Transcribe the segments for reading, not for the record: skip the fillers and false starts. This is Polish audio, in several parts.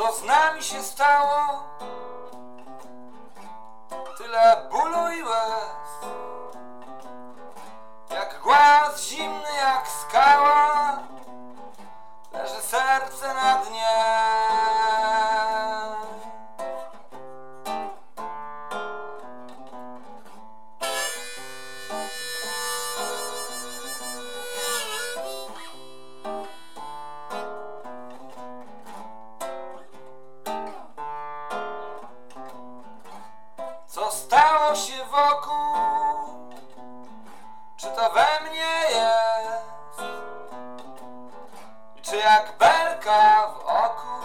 co z nami się stało? Tyle bólu i łez, jak głaz zimny jak skała, leży serce na dnie. Co stało się wokół? Czy to we mnie jest? I czy jak belka w oku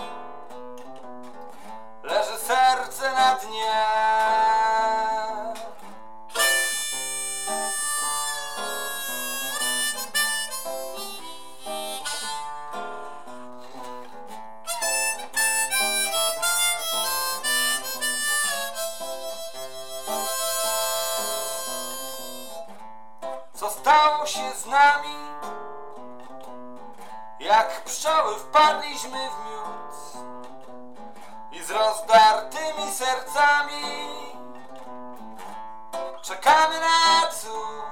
leży serce na dnie? Co stało się z nami? Jak pszczoły wpadliśmy w miód i z rozdartymi sercami czekamy na cud.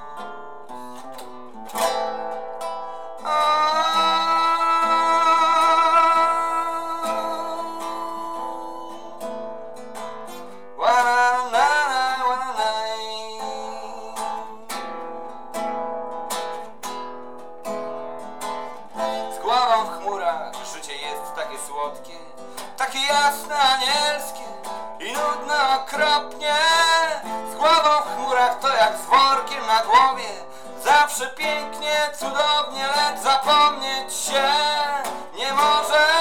Głową w chmurach życie jest takie słodkie, takie jasne, anielskie i nudne okropnie. Z głową w chmurach to jak z workiem na głowie, zawsze pięknie, cudownie, lecz zapomnieć się nie możesz.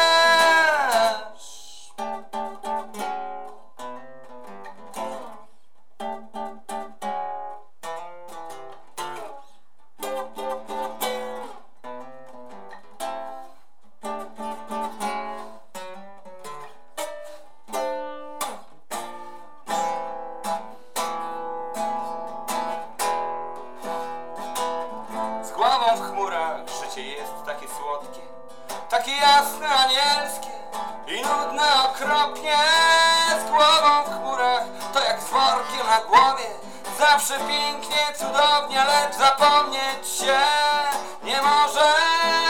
Z głową w chmurach życie jest takie słodkie, takie jasne, anielskie i nudne okropnie. Z głową w chmurach to jak z workiem na głowie, zawsze pięknie, cudownie, lecz zapomnieć się nie możesz.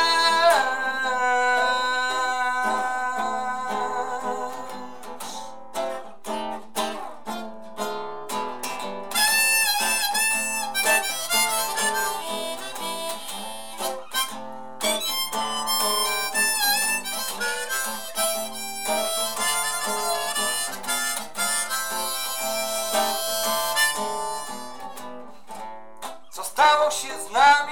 Co stało się z nami,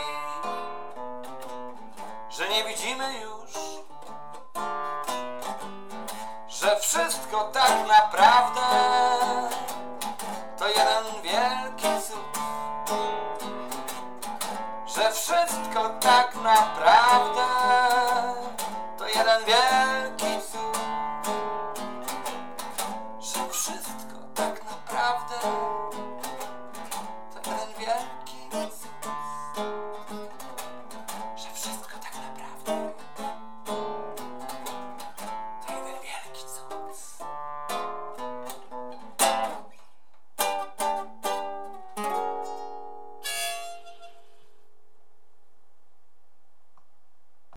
że nie widzimy już, że wszystko tak naprawdę